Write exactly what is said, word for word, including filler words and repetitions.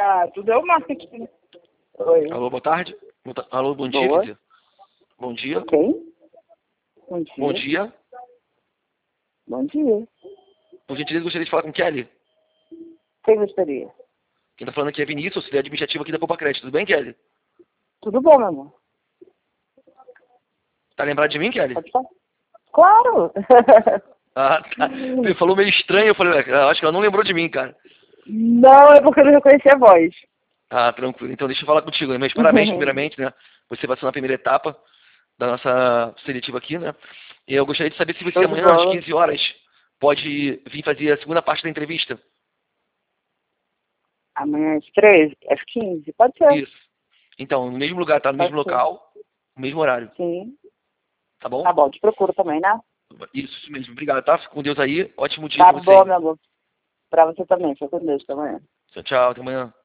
Ah, tudo é o marketing. Oi. Alô, boa tarde. Boa ta- Alô, bom dia, Boa. quer dizer. Bom dia. Quem? Bom dia. Bom dia. Bom dia. Por gentileza, gostaria de falar com Kelly. Quem gostaria? Quem tá falando aqui é Vinícius, auxiliar administrativo aqui da Poupa Crédito. Tudo bem, Kelly? Tudo bom, meu amor? Tá lembrado de mim, Kelly? Pode falar? Claro! Ah, tá. Ele falou meio estranho, eu falei, "Ah, acho que ela não lembrou de mim, cara." Não, é porque eu não reconheci a voz. Ah, tranquilo. Então deixa eu falar contigo, né? Meus parabéns, primeiramente, né? Você passou na primeira etapa da nossa seletiva aqui, né? E eu gostaria de saber se você Show de amanhã, às bola. quinze horas, pode vir fazer a segunda parte da entrevista. Amanhã às treze? Às quinze? Pode ser. Isso. Então, no mesmo lugar, tá? No mesmo Pode ser. local, no mesmo horário. Sim. Tá bom? Tá bom, te procuro também, né? Isso, isso mesmo. Obrigado, tá? Fica com Deus aí. Ótimo dia Tá pra você bom, aí. meu amor. Pra você também. Fica com Deus. Até amanhã. Tchau, tchau. Até amanhã.